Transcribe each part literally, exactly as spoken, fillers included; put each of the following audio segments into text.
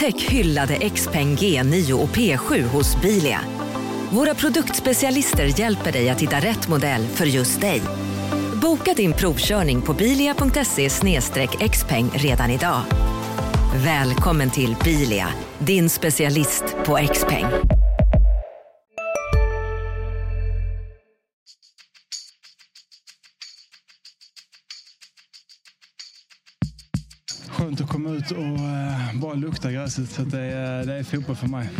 Upptäck hyllade Xpeng G nio och P sju hos Bilia. Våra produktspecialister hjälper dig att hitta rätt modell för just dig. Boka din provkörning på bilia punkt se slash xpeng redan idag. Välkommen till Bilia, din specialist på Xpeng. Skönt att komma ut och uh, bara lukta gräset, så att det, är, det är fotboll för mig.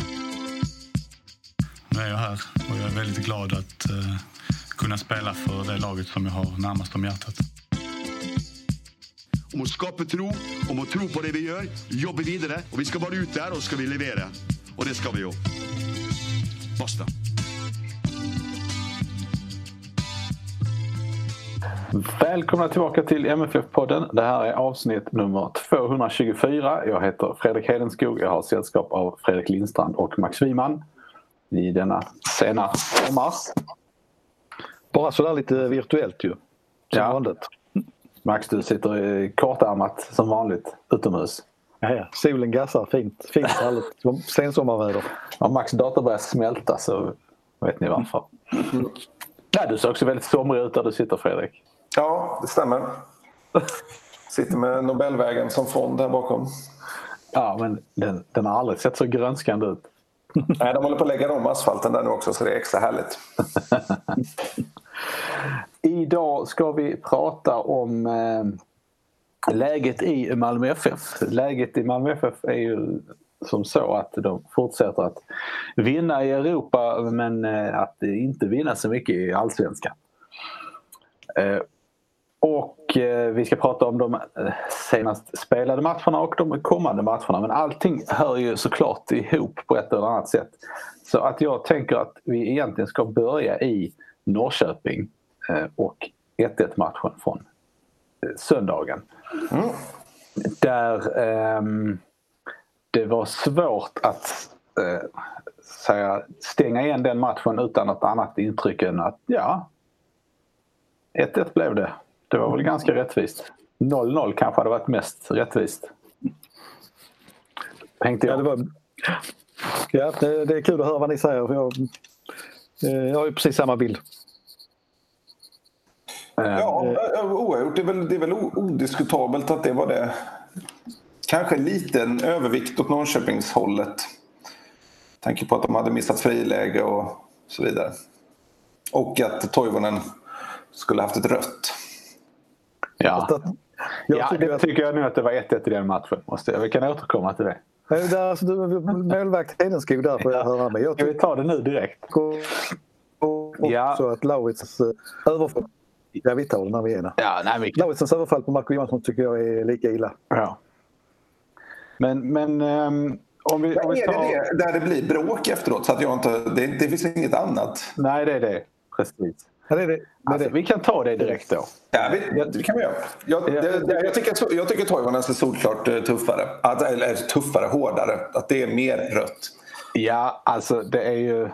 Nu är jag här och jag är väldigt glad att uh, kunna spela för det laget som jag har närmast om hjärtat. Om att skapa tro, om att tro på det vi gör, jobba vidare, och vi ska vara ut där och ska vi leverera. Och det ska vi ju. Basta. Välkomna tillbaka till M F F-podden. Det här är avsnitt nummer tvåhundratjugofyra. Jag heter Fredrik Hedenskog. Jag har sällskap av Fredrik Lindstrand och Max Wiman i denna sena sommar. Bara sådär lite virtuellt ju. Som ja. vanligt. Max, du sitter i kortärmat som vanligt utomhus. Ja, ja. Solen gassar fint. Fint härligt. Sensommarväder. Om Max dator börjar smälta så vet ni varför. Mm. Nej, du ser också väldigt somrig ut där du sitter, Fredrik. Ja, det stämmer. Sitter med Nobelvägen som front där bakom. Ja, men den, den har aldrig sett så grönskande ut. Nej, de håller på att lägga om asfalten där nu också, så det är extra härligt. Idag ska vi prata om eh, läget i Malmö F F. Läget i Malmö F F är ju som så att de fortsätter att vinna i Europa, men eh, att inte vinna så mycket i Allsvenskan. Eh, och eh, vi ska prata om de senast spelade matcherna och de kommande matcherna. Men allting hör ju såklart ihop på ett eller annat sätt. Så att jag tänker att vi egentligen ska börja i Norrköping eh, och ett ett matchen från eh, söndagen. Mm. Där eh, det var svårt att eh, säga, stänga igen den matchen utan något annat intryck än att ja, ett ett blev det. Det var väl ganska rättvist. noll noll kanske hade varit mest rättvist. Tänkte jag. Ja, det, var... ja det, det är kul att höra vad ni säger. För jag, jag har ju precis samma bild. Ja, oerhört. Det är väl, det är väl odiskutabelt att det var det. Kanske en liten övervikt åt Norrköpingshållet. Tänker på att de hade missat friläge och så vidare. Och att Toivonen skulle haft ett rött. Ja, jag ja tycker, det tycker jag nu att det var ett ett i den matchen. Måste jag. Vi kan återkomma till det. Där, alltså, du målvakt Hedenskog där får jag höra med. Jag tycker vi tar det nu direkt. Och, och ja. Så att Laurits uh, överfall. Ja, vi tar det när vi är där. Ja, nej, vi... Lauritsens överfall på Marco Johansson tycker jag är lika illa. Ja. Men, men um, om vi... Om vi tar... Är det det där det blir bråk efteråt? Så att jag inte, det, det finns inget annat. Nej, det är det. Precis. Ja, det är det. Alltså, vi kan ta det direkt då. Ja, vi, det kan vi göra. Jag, det, det, jag tycker, jag tycker Toivonen är solklart tuffare. Att, eller tuffare, hårdare. Att det är mer rött. Ja, alltså det är ju...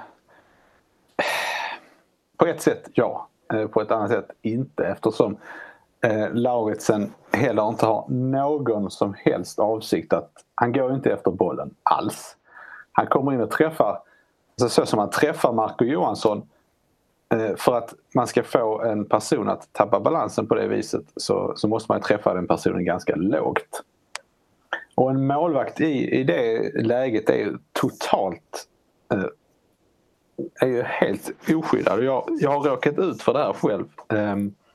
På ett sätt, ja. På ett annat sätt, inte. Eftersom eh, Lauritsen heller inte har någon som helst avsikt att... Han går inte efter bollen alls. Han kommer in och träffar... Alltså så som han träffar Marco Johansson... För att man ska få en person att tappa balansen på det viset så, så måste man träffa den personen ganska lågt. Och en målvakt i, i det läget är ju totalt eh, är ju helt oskyddad. Jag, jag har råkat ut för det här själv eh,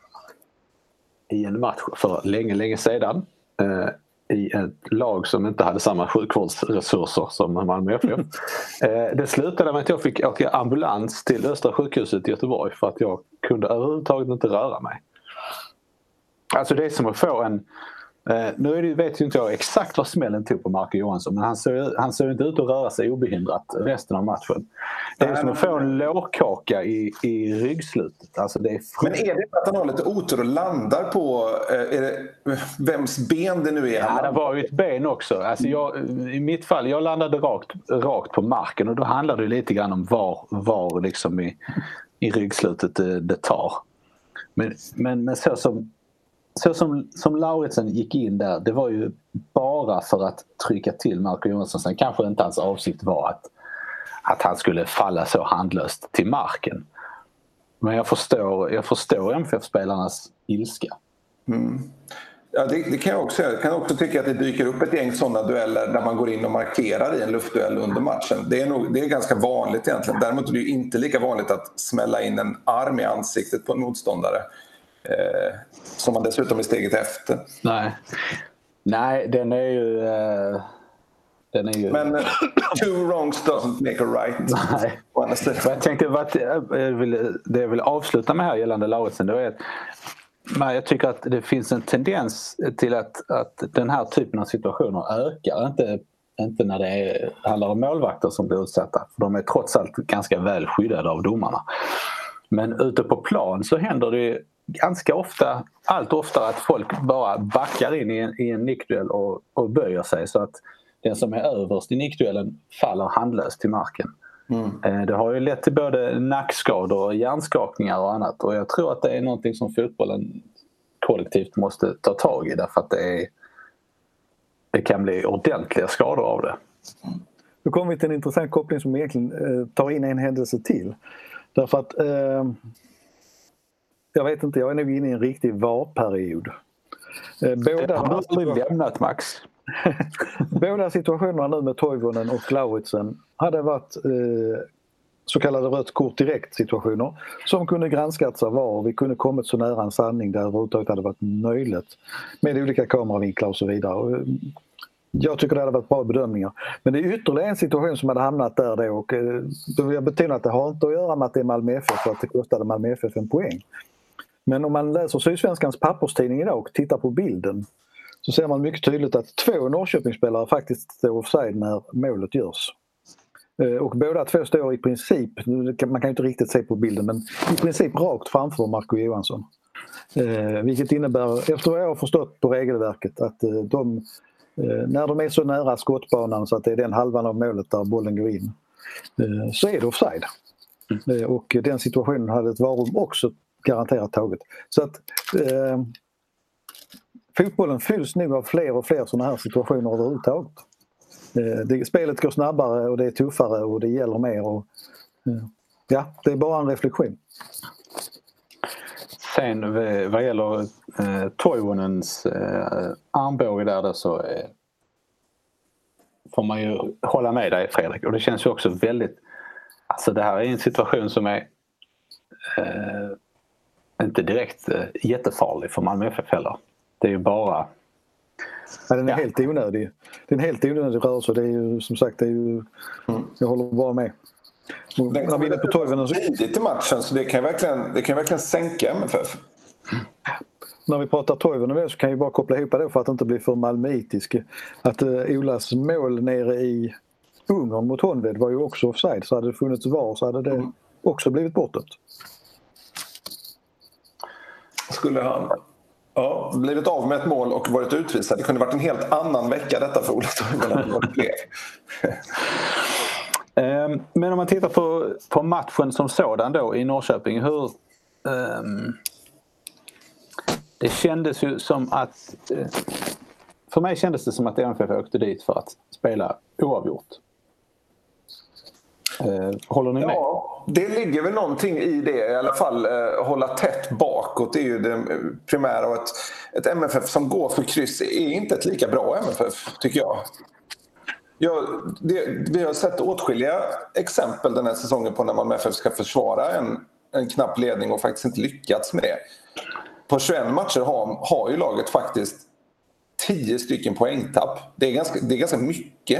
i en match för länge, länge sedan. Eh, i ett lag som inte hade samma sjukvårdsresurser som Malmö F F. eh, det slutade med att jag fick åka ambulans till Östra sjukhuset i Göteborg för att jag kunde överhuvudtaget inte röra mig. Alltså det är som att få en... Eh, nu är det, vet ju inte jag exakt vad smällen tog på Marco Johansson, men han såg, han såg inte ut att röra sig obehindrat resten av matchen. Det är som att få en lårkaka i, i ryggslutet. Alltså det är men är det att han har lite otur och landar på är det, vems ben det nu är? Ja, det var ju ett ben också. Alltså jag, i mitt fall, jag landade rakt, rakt på marken och då handlar det lite grann om var, var liksom i, i ryggslutet det, det tar. Men, men, men så som så som, som Lauritsen gick in där, det var ju bara för att trycka till Marco Johansson. Sen kanske inte hans avsikt var att, att han skulle falla så handlöst till marken. Men jag förstår, jag förstår M F F-spelarnas ilska. Mm. Ja, det, det kan jag också. Jag kan också tycka att det dyker upp ett gäng sådana dueller där man går in och markerar i en luftduell under matchen. Det är, nog, det är ganska vanligt egentligen. Däremot är det ju inte lika vanligt att smälla in en arm i ansiktet på en motståndare. Eh, som man dessutom är steget efter. Nej, Nej den är ju... Eh, den är ju... Men uh, two wrongs doesn't make a right. Nej. Jag tänkte, vad jag vill, det jag vill avsluta med här gällande Lauritsen, det är att men jag tycker att det finns en tendens till att, att den här typen av situationer ökar. Inte, inte när det är, handlar om målvakter som blir utsatta. För de är trots allt ganska väl skyddade av domarna. Men ute på plan så händer det ganska ofta, allt oftare att folk bara backar in i en, i en nickduell och, och böjer sig så att den som är överst i nickduellen faller handlöst till marken. Mm. Det har ju lett till både nackskador och hjärnskakningar och annat. Och jag tror att det är någonting som fotbollen kollektivt måste ta tag i. Därför att det, är, det kan bli ordentliga skador av det. Nu kommer vi till en intressant koppling som egentligen eh, tar in en händelse till. Därför att eh, jag vet inte, jag är nog inne i en riktig V A R-period. Eh, båda det har du aldrig lämnat, Max. Båda situationerna nu med Toivonen och Lauritsen hade varit eh, så kallade rött kort direkt situationer som kunde granskats av V A R. Vi kunde kommit så nära en sanning där överhuvudtaget hade varit möjligt med olika kameravinklar och så vidare. Jag tycker det hade varit bra bedömningar. Men det är ytterligare en situation som hade hamnat där då, och då vill jag betona att det har inte att göra med att det är Malmö F F och att det kostade Malmö F F en poäng. Men om man läser Sydsvenskans papperstidning idag och tittar på bilden så ser man mycket tydligt att två Norrköpingsspelare faktiskt står offside när målet görs. Och båda två står i princip, man kan ju inte riktigt se på bilden, men i princip rakt framför Marco Johansson. Vilket innebär, efter vad jag har förstått på regelverket, att de, när de är så nära skottbanan så att det är den halvan av målet där bollen går in, så är det offside. Mm. Och den situationen hade ett varum också garanterat tagit. Så att eh, fotbollen fylls nu av fler och fler sådana här situationer överhuvudtaget. Eh, det, spelet går snabbare och det är tuffare och det gäller mer. Och, eh, ja, det är bara en reflektion. Sen vad gäller eh, Toivonens eh, armbåge där då, så eh, får man ju hålla med dig, Fredrik. Och det känns ju också väldigt... Alltså det här är en situation som är eh, inte direkt eh, jättefarlig för Malmö F F heller. Det är ju bara... Ja, den är ja. helt onödig. Det är en helt onödig rörelse. Det är ju som sagt, det är ju... Mm. Jag håller bara med. Den kommer på Toivonen tidigt i matchen, så det kan verkligen, det kan verkligen sänka M F F. När vi pratar Toivonen så kan jag bara koppla ihop det för att inte bli för malmöitisk. Att uh, Olas mål nere i Ungern mot Honved var ju också offside. Så hade det funnits V A R så hade det mm. också blivit bortdömt. Skulle han ja, blivit av med ett mål och varit utvisad? Det kunde varit en helt annan vecka detta för Ola Toivonen. Men om man tittar på, på matchen som sådan då i Norrköping, hur um, det kändes ju som att för mig kändes det som att M F F åkte dit för att spela oavgjort. Uh, håller ni med? Ja, det ligger väl någonting i det i alla fall. Uh, hålla tätt bakåt, det är ju det primära, och ett, ett M F F som går för kryss är inte ett lika bra M F F, tycker jag. Ja, det, vi har sett åtskilliga exempel den här säsongen på när man med F F ska försvara en, en knapp ledning och faktiskt inte lyckats med det. På tjugoett matcher har, har ju laget faktiskt tio stycken poängtapp. Det är ganska, det är ganska mycket.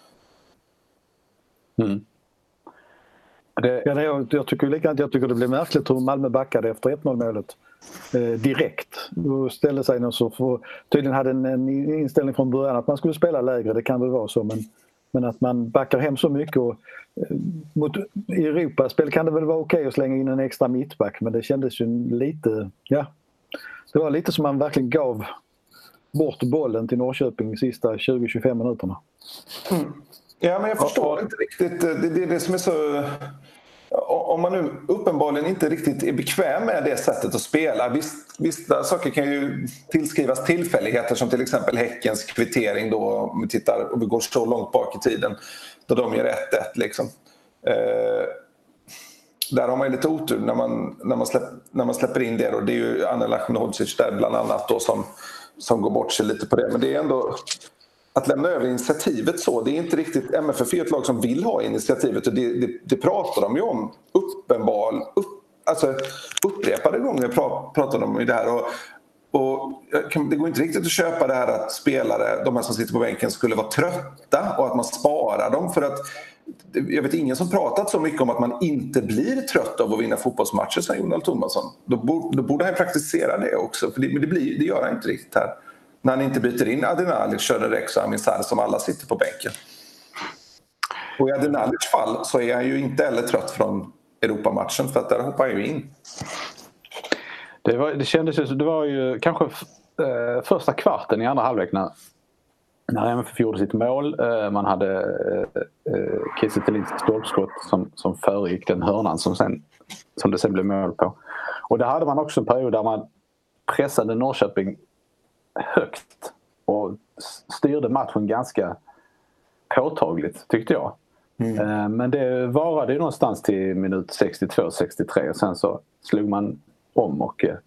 Mm. Det, ja, det, jag, jag, tycker likadant, jag tycker det blir märkligt hur Malmö backade efter ett noll-målet eh, direkt. Och ställde sig någon så för, tydligen hade en, en inställning från början att man skulle spela lägre, det kan väl vara så, men, men att man backar hem så mycket och eh, mot Europaspel kan det väl vara okej att slänga in en extra mittback, men det kändes ju lite, ja, det var lite som man verkligen gav bort bollen till Norrköping de sista tjugo till tjugofem minuterna. Mm. Ja, men jag förstår ja. inte riktigt. Det, det är det som är så om man nu uppenbarligen inte riktigt är bekväm med det sättet att spela, visst, vissa saker kan ju tillskrivas tillfälligheter som till exempel Häckens kvittering då, om vi tittar och vi går så långt bak i tiden då de gör ett ett liksom. Eh, där har man ju lite otur när man, när man, släpp, när man släpper in det, och det är ju Anel Ahmedhodzic där bland annat då som, som går bort sig lite på det, men det är ändå att lämna över initiativet så, det är inte riktigt, M F F är ett lag som vill ha initiativet, och det, det, det pratar de ju om uppenbar, upp, alltså upprepade gånger pratar de om det här, och, och det går inte riktigt att köpa det här att spelare, de här som sitter på bänken, skulle vara trötta och att man sparar dem, för att jag vet ingen som pratat så mycket om att man inte blir trött av att vinna fotbollsmatcher, som Jon Dahl Tomasson. Då borde, då borde han praktisera det också, för det, men det, blir, det gör han inte riktigt här. När han inte byter in Adinalic, Körde Rex och Amin Sarr som alla sitter på bänken. Och i Adinalics fall så är han ju inte heller trött från Europamatchen, för att där hoppar han ju in. Det, var, det kändes ju, det var ju kanske eh, första kvarten i andra halvlek när, när M F F gjorde sitt mål. Eh, man hade eh, Kiese Thelins stolpskott som, som föregick den hörnan som, sen, som det sen blev mål på. Och där hade man också en period där man pressade Norrköping högt och styrde matchen ganska påtagligt, tyckte jag. Mm. Men det varade ju någonstans till minut sextiotvå sextiotre, och sen så slog man om och eh,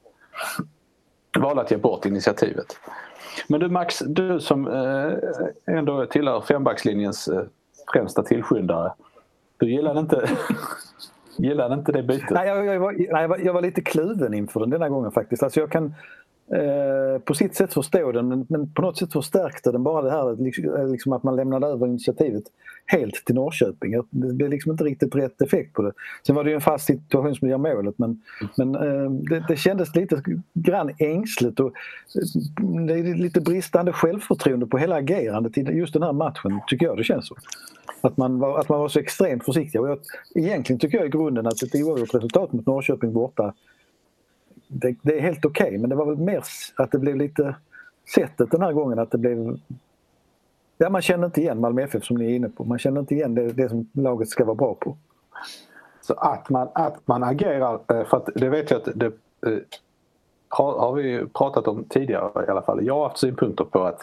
valde att ge bort initiativet. Men du Max, du som eh, ändå tillhör fembackslinjens eh, främsta tillskyndare, du gillade inte gillade inte det bytet? Nej, jag, jag, var, nej jag, var, jag var lite kluven inför den denna gången faktiskt. Alltså jag kan Eh, på sitt sätt förstå den, men, men på något sätt förstärkte den bara det här liksom, liksom att man lämnade över initiativet helt till Norrköping. Det blev liksom inte riktigt rätt effekt på det. Sen var det ju en fast situation som gör målet, men, men eh, det, det kändes lite grann ängsligt, och eh, det är lite bristande självförtroende på hela agerandet i just den här matchen, tycker jag det känns så. Att man var, att man var så extremt försiktig. Och jag, egentligen tycker jag i grunden att ett oavgjort resultat mot Norrköping borta, Det, det är helt okej, okay, men det var väl mer att det blev lite sättet den här gången, att det blev, ja, man känner inte igen Malmö F F som ni är inne på, man känner inte igen det, det som laget ska vara bra på. Så att man, att man agerar, för att det vet jag att det har, har vi pratat om tidigare i alla fall. Jag har haft synpunkter på att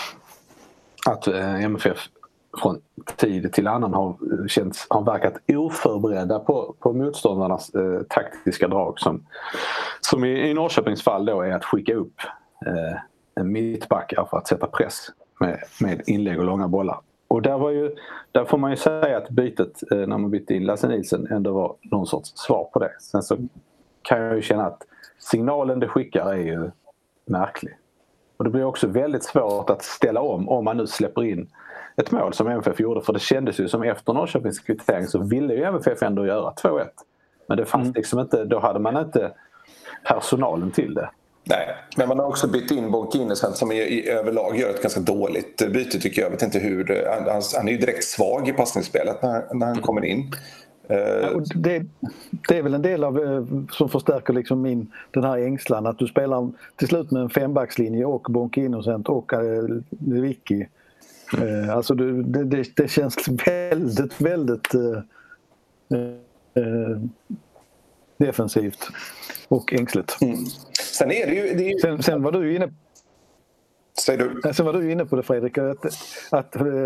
att M F F från tid till annan har, känts, har verkat oförberedda på, på motståndarnas eh, taktiska drag, som, som i, i Norrköpings fall då är att skicka upp eh, en mittbackar för att sätta press med, med inlägg och långa bollar. Och där, var ju, där får man ju säga att bytet eh, när man bytte in Lasse Nilsson ändå var någon sorts svar på det. Sen så kan jag ju känna att signalen det skickar är ju märklig. Och det blir också väldigt svårt att ställa om om man nu släpper in ett mål som M F F gjorde, för det kändes ju som efter Norrköpings kvittering så ville ju M F F ändå göra två ett. Men det fanns mm. liksom inte, då hade man inte personalen till det. Nej, men man har också bytt in Bonke Innocent som i, i överlag gör ett ganska dåligt byte, tycker jag. Jag vet inte hur, han, han är ju direkt svag i passningsspelet när, när han kommer in. Ja, och det, det är väl en del av som förstärker liksom min, den här ängslan att du spelar till slut med en fembackslinje och Bonke Innocent och Lewicki. Eh, alltså det, det, det känns väldigt, väldigt eh, eh, defensivt och ängsligt. Mm. Sen är det ju... Det är ju... Sen, sen var du inne... Säger du? Sen var du inne på det, Fredrik, att, att eh,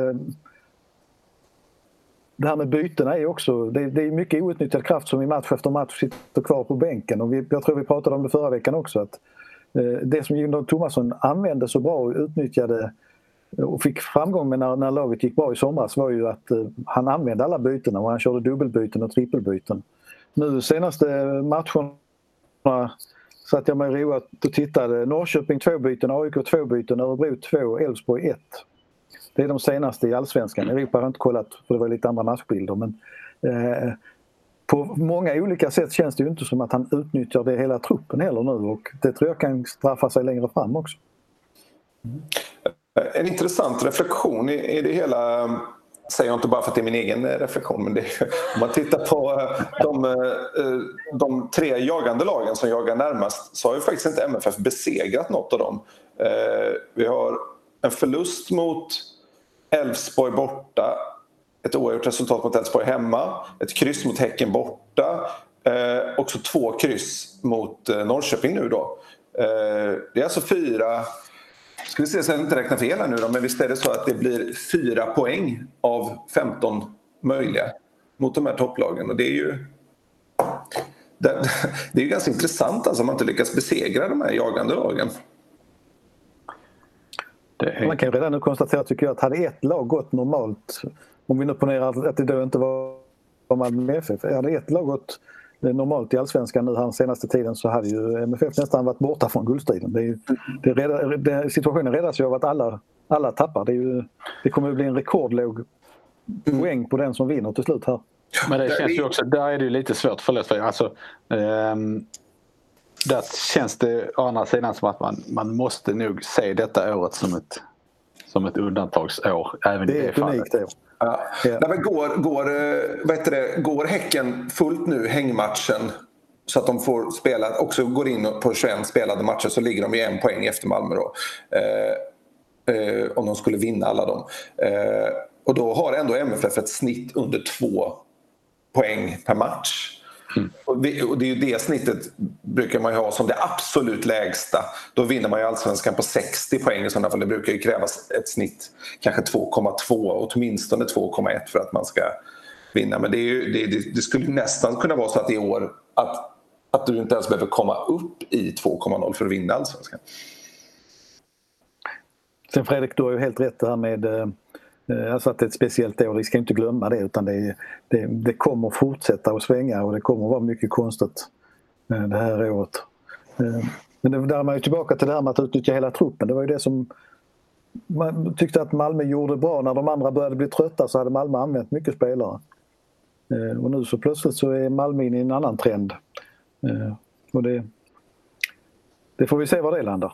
det här med bytena är också... Det, det är mycket outnyttjad kraft som i match efter match sitter kvar på bänken. Och vi, jag tror vi pratade om det förra veckan också, att eh, det som Jon Dahl Tomasson använde så bra och utnyttjade och fick framgång med när, när laget gick bra i somras var ju att uh, han använde alla bytena, och han körde dubbelbyten och trippelbyten. Nu senaste matcherna satt jag mig roat och tittade. Norrköping två byten, A I K två byten, Örebro två, Elfsborg ett. Det är de senaste i Allsvenskan. Europa har inte kollat, för det var lite andra matchbilder, men eh, på många olika sätt känns det ju inte som att han utnyttjar det hela truppen heller nu, och det tror jag kan straffa sig längre fram också. Mm. En intressant reflektion i det hela, säger jag inte bara för att det är min egen reflektion, men det är, om man tittar på de, de tre jagande lagen som jagar närmast, så har ju faktiskt inte M F F besegrat något av dem. Vi har en förlust mot Elfsborg borta, ett oavgjort resultat mot Elfsborg hemma, ett kryss mot Häcken borta, eh, också två kryss mot eh, Norrköping nu då. Eh, det är alltså fyra, ska vi se så jag inte räknar fel här nu då, men visst är det så att det blir fyra poäng av femton möjliga mot de här topplagen, och det är ju det, det är ju ganska intressant alltså, om man inte lyckas besegra de här jagande lagen. Är... Man kan redan nu konstatera, tycker jag, att hade ett lag gått normalt, om vi nu ponerar att det då inte var Malmö F F, hade ett lag gått normalt i Allsvenskan nu den senaste tiden, så hade ju M F F nästan varit borta från guldstriden. Det är ju, det reda, det, situationen räddas ju av att alla, alla tappar. Det, är ju, det kommer att bli en rekordlåg poäng på den som vinner till slut här. Men det känns ju också, där är det ju lite svårt för lätt. Alltså, um, där känns det å andra sidan som att man, man måste nog se detta året som ett, som ett undantagsår. Även det är i det ett unikt år. Ja. Ja. Nej, men går, går, vad heter det, går Häcken fullt nu hängmatchen så att de får spela, också går in på tjugoett spelade matcher, så ligger de i en poäng efter Malmö då. Eh, eh, om de skulle vinna alla dem. Eh, och då har ändå M F F ett snitt under två poäng per match. Mm. Och, vi, och det är ju det snittet brukar man ju ha som det absolut lägsta. Då vinner man ju Allsvenskan på sextio poäng i sådana fall. Det brukar ju krävas ett snitt kanske två komma två, åtminstone två komma ett för att man ska vinna. Men det, är ju, det, det, det skulle nästan kunna vara så att i år att, att du inte ens behöver komma upp i två komma noll för att vinna Allsvenskan. Sen Fredrik, du har ju helt rätt det här med alltså att det är ett speciellt år. Vi ska inte glömma det, utan det, det, det kommer fortsätta att svänga och det kommer att vara mycket konstigt det här året. Men det, där är man ju tillbaka till det här med att utnyttja hela truppen. Det var ju det som man tyckte att Malmö gjorde bra. När de andra började bli trötta så hade Malmö använt mycket spelare. Och nu så plötsligt så är Malmö in i en annan trend. Och det, det får vi se var det landar.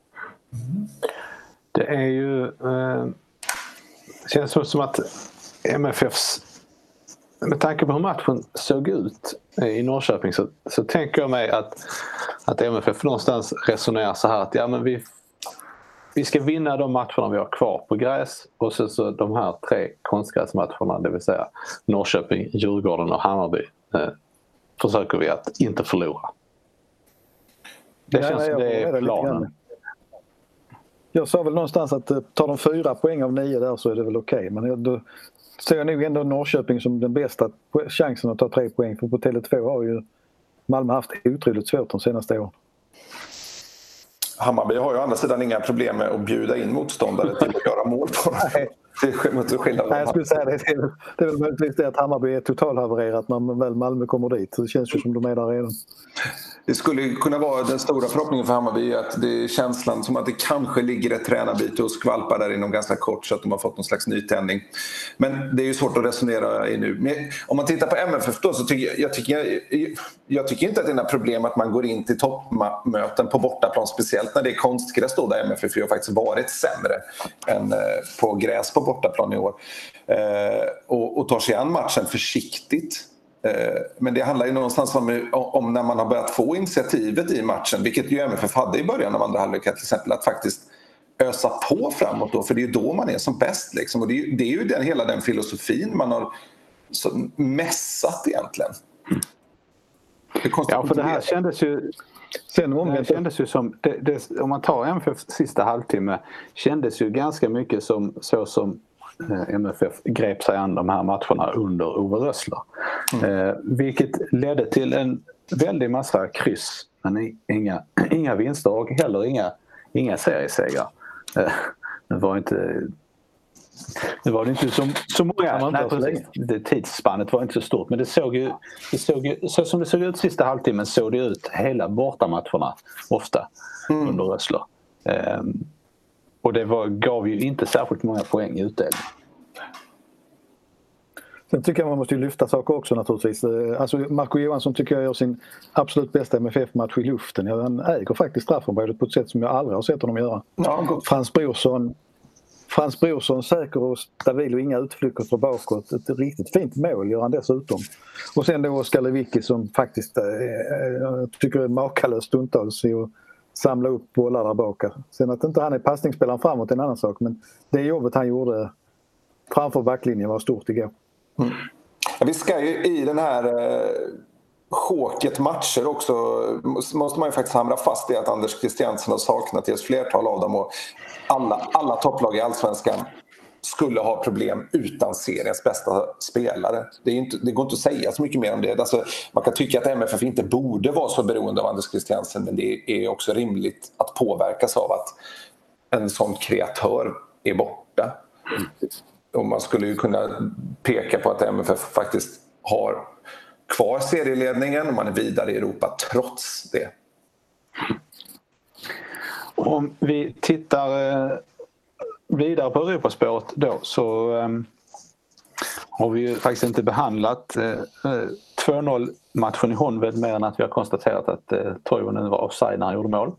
Det är ju... Eh... Det känns som att M F Fs, med tanke på hur matchen såg ut i Norrköping, så, så tänker jag mig att, att M F F någonstans resonerar så här att ja, men vi, vi ska vinna de matcherna vi har kvar på gräs, och så, så de här tre konstgräsmatcherna, det vill säga Norrköping, Djurgården och Hammarby, eh, försöker vi att inte förlora. Det ja, känns som det är planen. Jag sa väl någonstans att tar de fyra poäng av nio där så är det väl okej. Okay. Men då ser jag nog ändå Norrköping som den bästa chansen att ta tre poäng. För på Tele två har ju Malmö haft otroligt svårt de senaste åren. Hammarby har ju å andra sidan inga problem med att bjuda in motståndare till att göra mål på dem. Nej. Nej, jag skulle säga det. Det är väl möjligtvis det att Hammarby är totalhavererat när väl Malmö kommer dit. Så det känns ju som de är där redan. Det skulle kunna vara den stora förhoppningen för Hammarby, att det är känslan som att det kanske ligger ett tränarbyte och skvalpar där inom ganska kort, så att de har fått någon slags nytändning. Men det är ju svårt att resonera i nu. Men om man tittar på M F F då, så tycker jag, jag, tycker, jag, jag tycker inte att det är några problem att man går in till toppmöten på bortaplan, speciellt när det är konstgräs då, där M F F har faktiskt varit sämre än på gräs på bortaplan i år. Och, och tar sig an matchen försiktigt. Men det handlar ju någonstans om, om när man har börjat få initiativet i matchen, vilket ju M F F hade i början av andra halvlek till exempel, att faktiskt ösa på framåt då, för det är ju då man är som bäst liksom. Och det är, det är ju den, hela den filosofin man har så mässat egentligen. Det ja, för det här kändes ju sen om det kändes ju som det, det, om man tar M F F sista halvtimme, kändes ju ganska mycket som så som M F F grep sig an de här matcherna under Ove Rössler. Mm. Eh, vilket ledde till en väldig massa kryss, men inga, inga vinster och heller inga, inga seriesegrar. Eh, det var inte det var inte så, så många. Nej, precis. Det tidsspannet var inte så stort, men det såg ju, det såg ju så som det såg ut sista halvtimmen, såg det ut hela bortamatcherna ofta mm. under Rössler. Eh, Och det var, gav ju inte särskilt många poäng i utdelning. Sen tycker jag man måste ju lyfta saker också naturligtvis. Alltså Marco Johansson tycker jag gör sin absolut bästa M F F-match i luften. Han äger faktiskt straffområdet på ett sätt som jag aldrig har sett honom göra. Ja, Frans Brorsson Frans Brorsson säker och stabil och inga utflykter bakåt. Ett riktigt fint mål gör han dessutom. Och sen då Oskar Lewicki som faktiskt äh, tycker är makalöst stundtals i att samla upp bollar där bak. Sen att inte han är passningsspelaren framåt är en annan sak, men det jobbet han gjorde framför backlinjen var stort igår. Mm. Ja, vi ska ju i den här eh, choket matcher också, måste man ju faktiskt hamra fast i att Anders Christiansen har saknat i ett flertal av dem, och alla, alla topplag i Allsvenskan skulle ha problem utan seriens bästa spelare. Det, är inte, det går inte att säga så mycket mer om det. Alltså, man kan tycka att M F F inte borde vara så beroende av Anders Christiansen, men det är också rimligt att påverkas av att en sån kreatör är borta. Och man skulle ju kunna peka på att M F F faktiskt har kvar serieledningen och man är vidare i Europa trots det. Om vi tittar vidare på Europaspåret då, så um, har vi ju faktiskt inte behandlat uh, två noll matchen i Honved mer än att vi har konstaterat att uh, Toivonen var offside när han gjorde mål.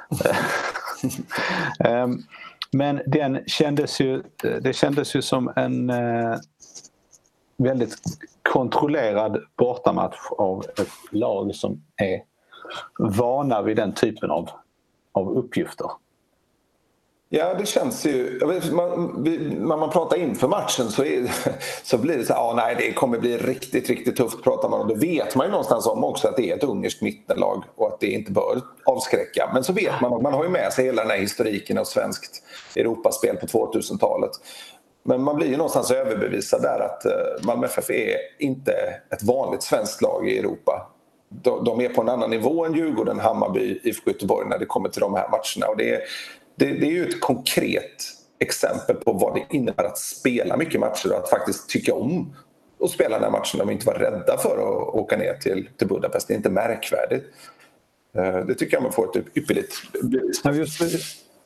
um, men den kändes ju, det kändes ju som en uh, väldigt kontrollerad bortamatch av ett lag som är vana vid den typen av, av uppgifter. Ja, det känns ju... Jag vet, man, vi, när man pratar inför matchen så, är, så blir det så här, ah, nej, det kommer bli riktigt, riktigt tufft, pratar man. Och då vet man ju någonstans om också att det är ett ungerskt mittenlag och att det inte bör avskräcka. Men så vet man, man har ju med sig hela den här historiken av svenskt Europaspel på tvåtusentalet. Men man blir ju någonstans överbevisad där att Malmö F F är inte ett vanligt svenskt lag i Europa. De, de är på en annan nivå än Djurgården, Hammarby, I F K Göteborg när det kommer till de här matcherna. Och det är, det, det är ju ett konkret exempel på vad det innebär att spela mycket matcher och att faktiskt tycka om att spela den här matchen och inte vara rädda för att åka ner till, till Budapest. Det är inte märkvärdigt. Det tycker jag man får ett ypperligt bevis. Ja, just det.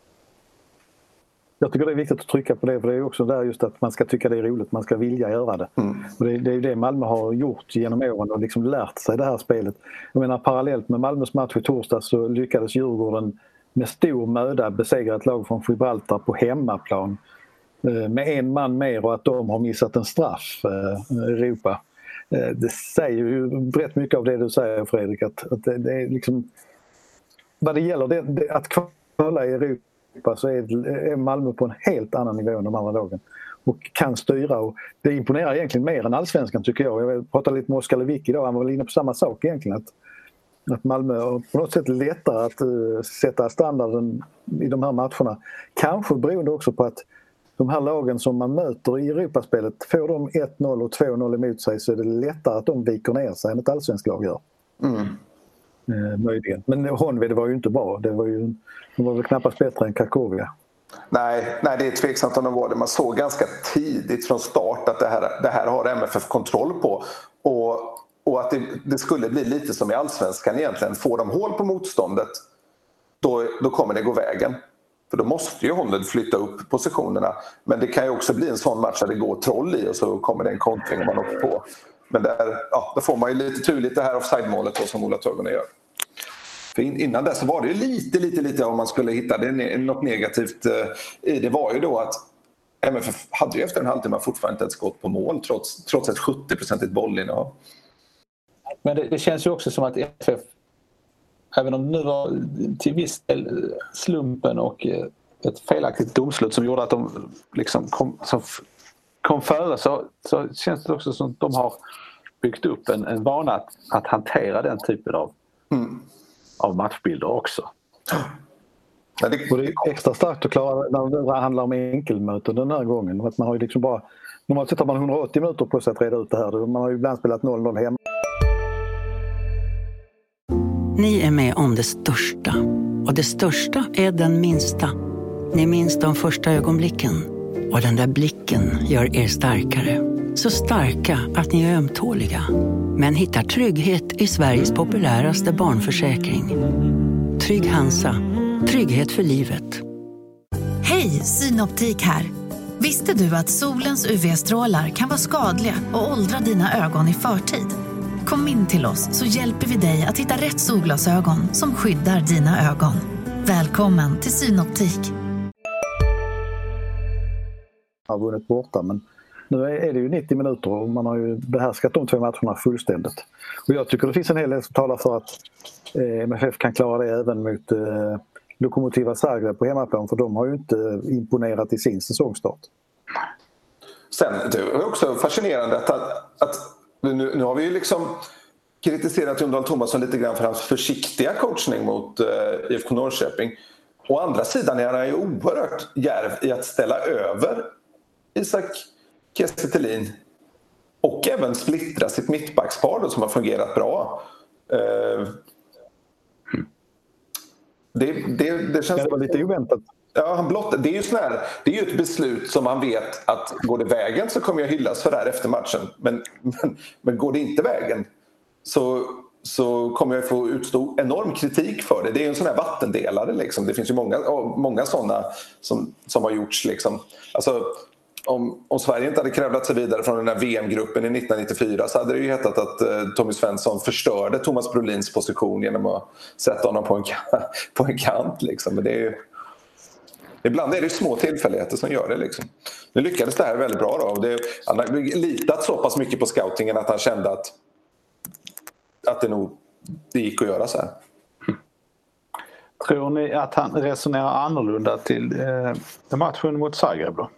Jag tycker det är viktigt att trycka på det, för det är också där just att man ska tycka det är roligt, man ska vilja göra det. Mm. Och det, det är ju det Malmö har gjort genom åren och liksom lärt sig det här spelet. Jag menar, parallellt med Malmös match i torsdag så lyckades Djurgården med stor möda besegra ett lag från Gibraltar på hemmaplan med en man mer, och att de har missat en straff, Europa. Det säger ju rätt mycket av det du säger, Fredrik, att, att det, det är liksom vad det gäller det, det, att kvala i Europa så är Malmö på en helt annan nivå än de andra lagen och kan styra, och det imponerar egentligen mer än Allsvenskan, tycker jag. Jag pratade lite med Oskar Lewicki idag, han var väl inne på samma sak egentligen, att, att Malmö har på något sätt lättare att uh, sätta standarden i de här matcherna, kanske beroende också på att de här lagen som man möter i Europaspelet, får de ett noll och två noll emot sig så är det lättare att de viker ner sig än ett allsvenskt lag gör. Mm. Eh, möjligen. Men Honved var ju inte bra. Det var ju, de var väl knappast bättre än Krakovia. Nej, nej, det är tveksamt om de var det. Man såg ganska tidigt från start att det här, det här har M F F kontroll på. Och, och att det, det skulle bli lite som i Allsvenskan egentligen. Får de hål på motståndet, då, då kommer det gå vägen. För då måste ju Honved flytta upp positionerna. Men det kan ju också bli en sån match där det går troll i och så kommer det en kontring och man åker på. Men där, ja, då får man ju lite turligt det här offside-målet då, som Ola Toivonen gör. För innan dess så var det ju lite, lite, lite om man skulle hitta det, något negativt i det var ju då att M F F hade ju efter en halvtimme fortfarande inte ett skott på mål trots, trots ett sjuttio procent bollinnehav. Men det, det känns ju också som att M F F, även om det nu var till viss del slumpen och ett felaktigt domslut som gjorde att de liksom kom, så kom före, så, så känns det också som att de har byggt upp en, en vana att, att hantera den typen av, mm. av matchbilder också. Ja, det, och det är extra starkt att klara när det handlar om enkelmöten den här gången. Att man har ju liksom bara, normalt sett har man hundraåttio minuter på sig att reda ut det här. Man har ju ibland spelat noll noll hemma. Ni är med om det största. Och det största är den minsta. Ni minns de första ögonblicken. Och den där blicken gör er starkare. Så starka att ni är ömtåliga. Men hittar trygghet i Sveriges populäraste barnförsäkring. Trygg Hansa. Trygghet för livet. Hej, Synoptik här. Visste du att solens U V-strålar kan vara skadliga och åldra dina ögon i förtid? Kom in till oss så hjälper vi dig att hitta rätt solglasögon som skyddar dina ögon. Välkommen till Synoptik. Har vunnit borta, men nu är det ju nittio minuter och man har ju behärskat de två matcherna fullständigt. Och jag tycker det finns en hel del som talar för att eh, M F F kan klara det även mot eh, Lokomotiva Zagreb på hemmaplan, för de har ju inte imponerat i sin säsongstart. sen det är också fascinerande att, att nu, nu har vi ju liksom kritiserat Jon Dahl Tomasson lite grann för hans försiktiga coachning mot uh, I F K Norrköping. Å andra sidan är han ju oerhört djärv i att ställa över Isak Kiese Thelin och även splittra sitt mittbackspar som har fungerat bra. Uh, det, det, det känns... Det var lite oväntat. Ja, han blott, det är ju sån här, det är ju ett beslut som man vet att går det vägen så kommer jag hyllas för det här efter matchen. Men, men, men går det inte vägen så, så kommer jag få utstå enorm kritik för det. Det är ju en sån här vattendelare liksom. Det finns ju många, många sådana som, som har gjorts liksom. Alltså, om, om Sverige inte hade krävlat sig vidare från den här V M-gruppen i nittonhundranittiofyra så hade det ju hetat att uh, Tommy Svensson förstörde Thomas Brolins position genom att sätta honom på en, på en kant liksom. Men det är ju... Ibland är det små tillfälligheter som gör det. Liksom. Nu lyckades det här väldigt bra. Då. Det, han har litat så pass mycket på scoutingen att han kände att, att det nog det gick att göra så här. Tror ni att han resonerar annorlunda till eh, matchen mot Zagreb då?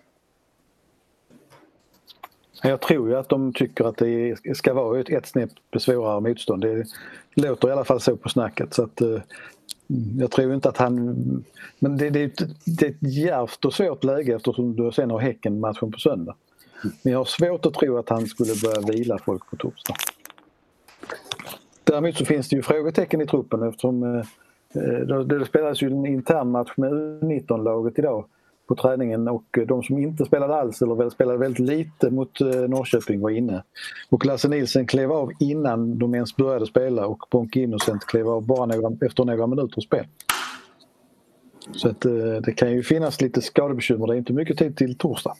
Jag tror ju att de tycker att det ska vara ett, ett snäpp svårare motstånd. Det låter i alla fall så på snacket. Så att, eh, jag tror inte att han... Men det, det, är ett, det är ett djärvt och svårt läge eftersom du sen har Häcken-matchen på söndag. Men jag har svårt att tro att han skulle börja vila folk på torsdag. Däremot så finns det ju frågetecken i truppen eftersom eh, det, det spelas ju en intern match med U nitton-laget idag på träningen och de som inte spelade alls eller väl spelade väldigt lite mot eh, Norrköping var inne. Och Lasse Nilsen klev av innan de ens började spela och Ponke Innocent klev av bara några, efter några minuter spel. Så att, eh, det kan ju finnas lite skadebekymmer. Det är inte mycket tid till torsdag.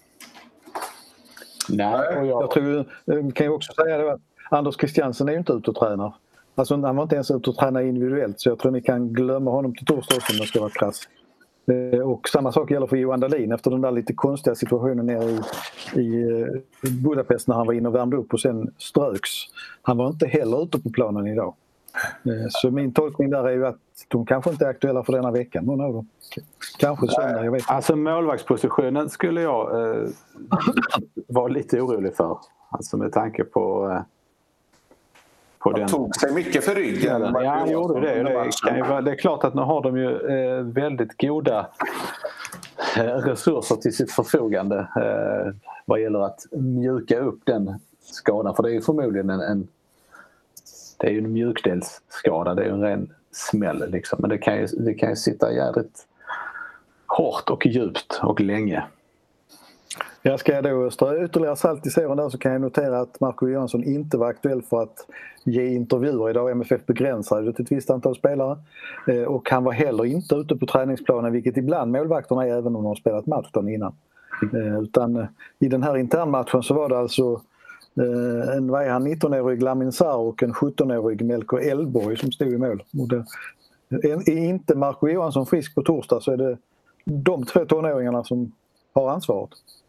Nej, och jag... jag tror, jag kan ju också säga det att Anders Christiansen är ju inte ute och tränar. Alltså han var inte ens ute och träna individuellt så jag tror ni kan glömma honom till torsdag också om det ska vara krass. Och samma sak gäller för Johan Dahlin efter den där lite konstiga situationen nere i, i Budapest när han var inne och värmde upp och sen ströks. Han var inte heller ute på planen idag. Så min tolkning där är ju att de kanske inte är aktuella för denna veckan. Någon av dem. Kanske söndag, jag vet inte. Alltså målvaktspositionen skulle jag eh, vara lite orolig för. Alltså med tanke på... Eh, Han den. tog sig mycket för ryggen. Ja, han gjorde det. Det, kan ju vara, det är klart att nu har de ju eh, väldigt goda eh, resurser till sitt förfogande eh, vad gäller att mjuka upp den skadan. För det är ju förmodligen en, en det är ju en mjukdelsskada. Det är ju en ren smäll liksom. Men det kan ju, det kan ju sitta jävligt hårt och djupt och länge. Jag ska då strö ytterligare salt i såren där så kan jag notera att Marco Johansson inte var aktuell för att ge intervjuer idag. M F F begränsade till ett visst antal spelare. Och han var heller inte ute på träningsplanen vilket ibland målvakterna är även om de har spelat matchen innan. Mm. Utan i den här internmatchen så var det alltså en, vad är han, nitton-årig Lamin Sarr och en sjutton-årig Melko Elborg som stod i mål. Och det, är inte Marco Johansson frisk på torsdag så är det de två tonåringarna som har ansvaret.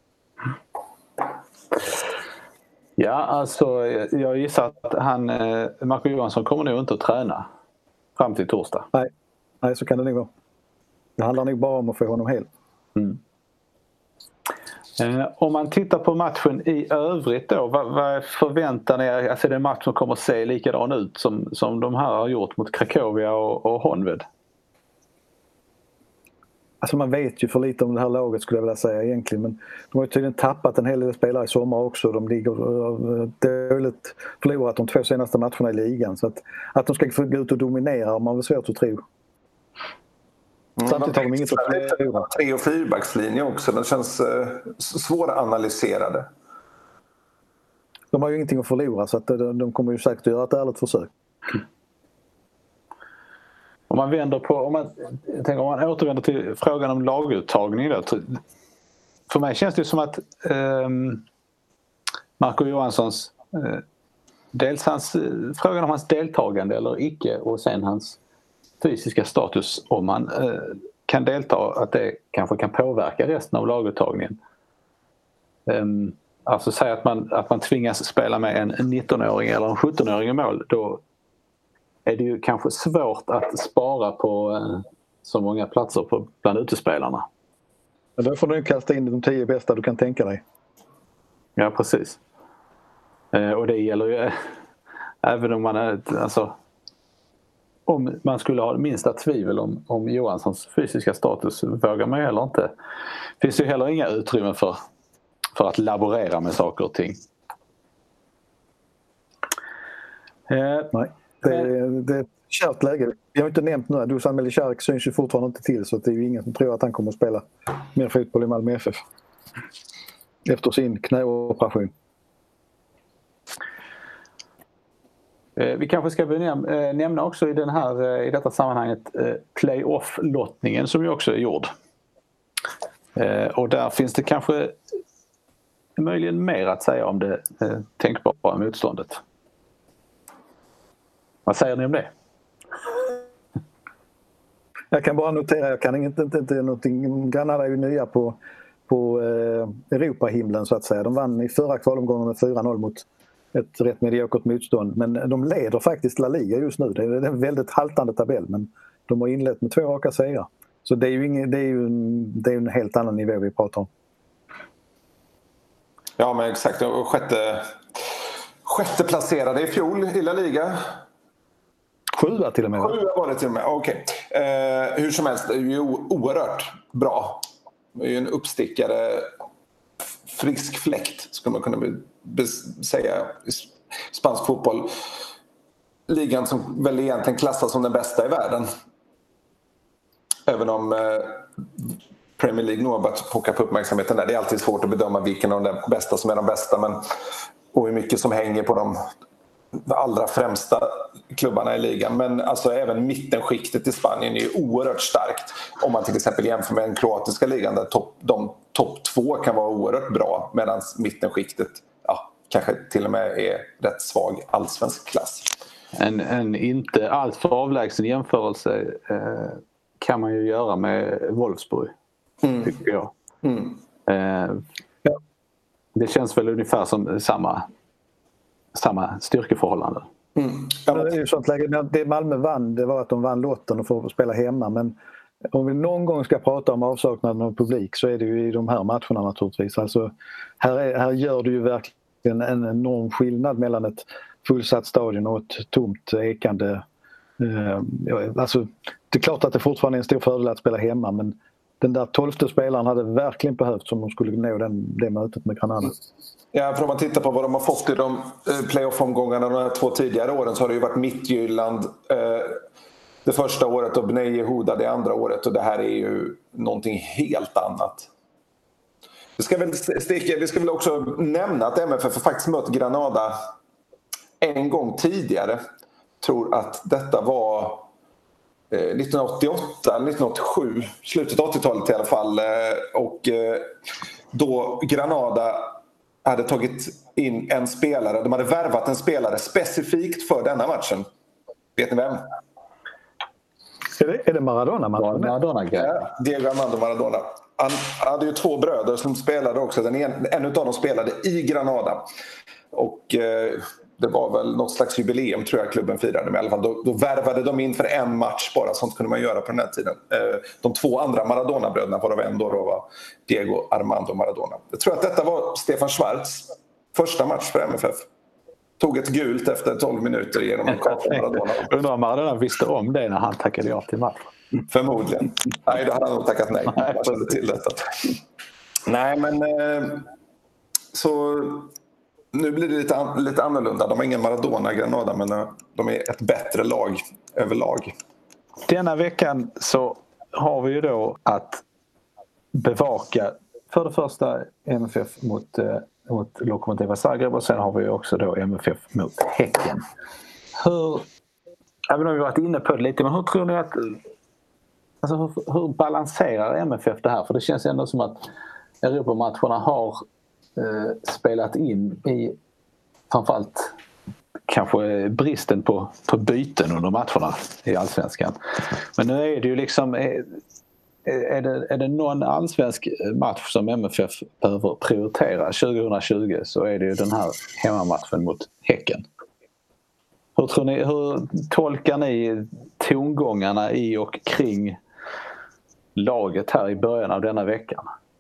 Ja, alltså jag gissar att han, Marco Johansson kommer nog inte att träna fram till torsdag. Nej, Nej så kan det nog vara. Det handlar nog bara om att få honom hel. Mm. Eh, om man tittar på matchen i övrigt då, vad, vad förväntar ni er? Alltså det är en match som kommer att se likadan ut som, som de här har gjort mot Cracovia och, och Honved. Alltså man vet ju för lite om det här laget skulle jag vilja säga egentligen. Men de har ju tydligen tappat en hel del spelare i sommar också. De ligger dåligt förlorat de två senaste matcherna i ligan. Så att, att de ska få gå ut och dominera har man väl svårt att tro. Mm, Samtidigt har de inget att förlora. Tre- och fyrbackslinje också. Den känns eh, svåranalyserade. De har ju ingenting att förlora så att de, de kommer ju säkert att göra ett ärligt försök. Om man vänder på om man tänker om man återvänder till frågan om laguttagning då, för mig känns det som att eh, Marco Johanssons eh, dels hans frågan om hans deltagande eller icke och sen hans fysiska status om man eh, kan delta att det kanske kan påverka resten av laguttagningen. Eh, alltså säga att man att man tvingas spela med en nitton-åring eller en sjutton-åring i mål då är det ju kanske svårt att spara på eh, så många platser på, bland utespelarna. Men då får du kasta in de tio bästa du kan tänka dig. Ja, precis. Eh, och det gäller ju eh, även om man är, alltså, om man skulle ha minsta tvivel om, om Johanssons fysiska status, vågar man ju heller inte. Det finns ju heller inga utrymme för, för att laborera med saker och ting. Eh, Nej, det är, det är ett kärt läge. Jag har inte nämnt nu, Dusan Melicharek syns ju fortfarande inte till, så det är ju ingen som tror att han kommer att spela mer fotboll i Malmö F F efter sin knäoperation. Eh, vi kanske ska benämna, eh, nämna också i, den här, eh, i detta sammanhanget eh, playoff-lottningen som ju också är gjord. Eh, och där finns det kanske möjligen mer att säga om det eh, tänkbara motståndet. Vad säger ni om det? Jag kan bara notera, jag kan inte, inte, inte någonting. Granada är ju nya på, på eh, Europahimlen så att säga. De vann i förra kvalomgången med fyra noll mot ett rätt mediokert motstånd. Men de leder faktiskt La Liga just nu. Det är en väldigt haltande tabell, men de har inlett med två raka segrar. Så det är ju, ingen, det är ju en, det är en helt annan nivå vi pratar om. Ja, men exakt. Och sjätte, sjätte placerade i fjol i La Liga. Sjua till och med. Sjua var det till och med, okej. Okay. Eh, hur som helst, det är ju oerhört bra. Det är ju en uppstickare, frisk fläkt skulle man kunna säga i spansk fotboll. Ligan som väl egentligen klassas som den bästa i världen. Även om eh, Premier League nog har börjat pocka på uppmärksamheten där. Det är alltid svårt att bedöma vilken av de bästa som är de bästa, men, och hur mycket som hänger på de allra främsta klubbarna i ligan. Men alltså även mittenskiktet i Spanien är ju oerhört starkt. Om man till exempel jämför med den kroatiska ligan där top, de topp två kan vara oerhört bra, medan mittenskiktet ja, kanske till och med är rätt svag allsvensk klass. En, en inte alltför avlägsen jämförelse eh, kan man ju göra med Wolfsburg, mm. tycker jag. Mm. Eh, ja. Det känns väl ungefär som samma samma styrkeförhållanden. Mm. Ja, det är ju sånt läge. Det Malmö vann, det var att de vann lotten och får spela hemma, men om vi någon gång ska prata om avsaknaden av publik så är det ju i de här matcherna naturligtvis. Alltså, här, är, här gör det ju verkligen en enorm skillnad mellan ett fullsatt stadion och ett tomt ekande. Eh, alltså, det är klart att det fortfarande är en stor fördel att spela hemma, men den där tolfte spelaren hade verkligen behövts om de skulle nå den, det mötet med Granada. Ja, för om man tittar på vad de har fått i de playoff-omgångarna de här två tidigare åren, så har det ju varit Midtjylland eh, det första året och Bnei Yehuda det andra året, och det här är ju någonting helt annat. Vi ska väl, sticka, vi ska väl också nämna att M F F har faktiskt mött Granada en gång tidigare. Tror att detta var eh, nittonhundraåttioåtta eller nittonhundraåttiosju, slutet av åttiotalet i alla fall, eh, och eh, då Granada hade tagit in en spelare. De hade värvat en spelare specifikt för denna matchen. Vet ni vem? Är det, är det Maradona? Maradona? Maradona ja, Diego Armando Maradona. Han hade ju två bröder som spelade också. Den en, en av dem spelade i Granada. Och eh, det var väl något slags jubileum tror jag klubben firade med. I alla fall. Då, då värvade de in för en match bara. Sånt kunde man göra på den här tiden. Eh, de två andra Maradona-bröderna var de ändå då var Diego Armando Maradona. Jag tror att detta var Stefan Schwarz första match för M F F. Tog ett gult efter tolv minuter genom en kort Maradona. Undrar om Maradona visste om det när han tackade ja till match. Förmodligen. Nej, det hade han nog tackat nej. nej jag kände till detta. Nej, men eh, så nu blir det lite, an, lite annorlunda. De har ingen Maradona Granada, men uh, de är ett bättre lag överlag. Denna veckan så har vi ju då att bevaka för det första M F F mot, uh, mot Lokomotiva Zagreb, och sen har vi också då M F F mot Häcken. Hur, även om vi varit inne på det lite, men hur tror ni att alltså hur, hur balanserar M F F det här? För det känns ändå som att Europamatcherna har eh, spelat in i framförallt kanske bristen på, på byten under matcherna i allsvenskan. Men nu är det ju liksom är, är, det, är det någon allsvensk match som M F F behöver prioritera tjugohundratjugo, så är det ju den här hemmamatchen mot Häcken. Hur, tror ni, hur tolkar ni tongångarna i och kring laget här i början av denna veckan?